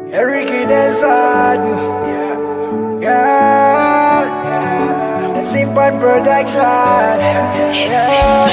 Ricky Desert, yeah. The Simpan Production, yeah.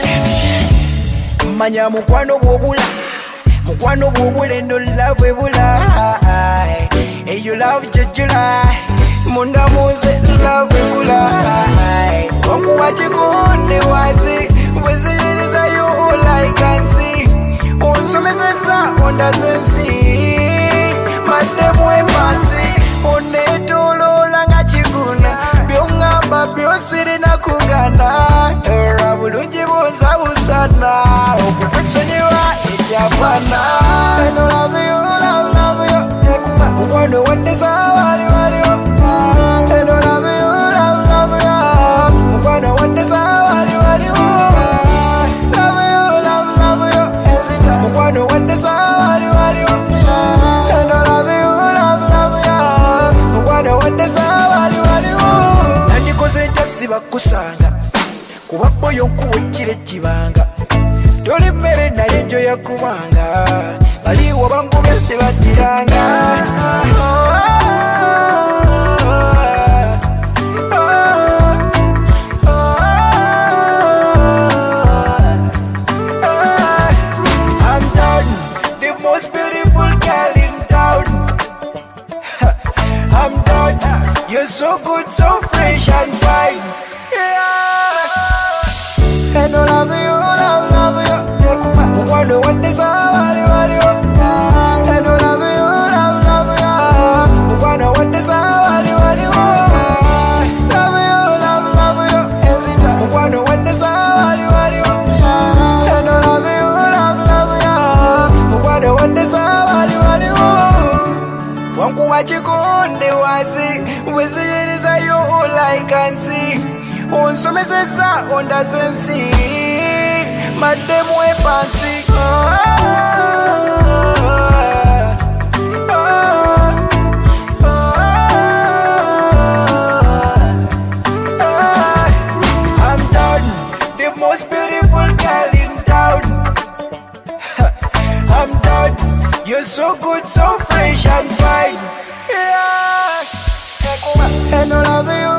Manya mukwano bwobula, mukwano bwobule no love ebula. Hey, you love July, munda muze love ebula. Okuwa chikonde wazi, weziyiriza you all I can see. Unsomesesa doesn't see. Mademwe pasi, onetolola nga chiguna. Byongamba byosiri na kungana. Rabulungi bonza busana. Okukwesonyiwa ekyapana. I love you, love you. Mukwano wendesa wali wali yo. I love you, love you. Mukwano wendesa wali wali yo. Love you, love you. Mukwano wendesa wali wali yo. Siba kusanga kuba boyo nkuwekire kibanga toli mmere naye njo yakubanga baliwo bangu bese badiranga. I'm done, the most beautiful girl in town. I'm done, you're so good, so fresh and fine. And I love you, love you. Mukwano wendesa wali wali yo. And I love you, love you. Mukwano wendesa wali wali yo. Love you, love you. Mukwano wendesa wali wali yo. And I love you, love you. Mukwano wendesa wali wali yo. Wankuwa chikonde wazi, weziyiriza you all I can see. Unsomesesa doesn't see. Mademwe pasi. I'm done, the most beautiful girl in town. I'm done, you're so good, so fresh and fine. Yeah. And I love you.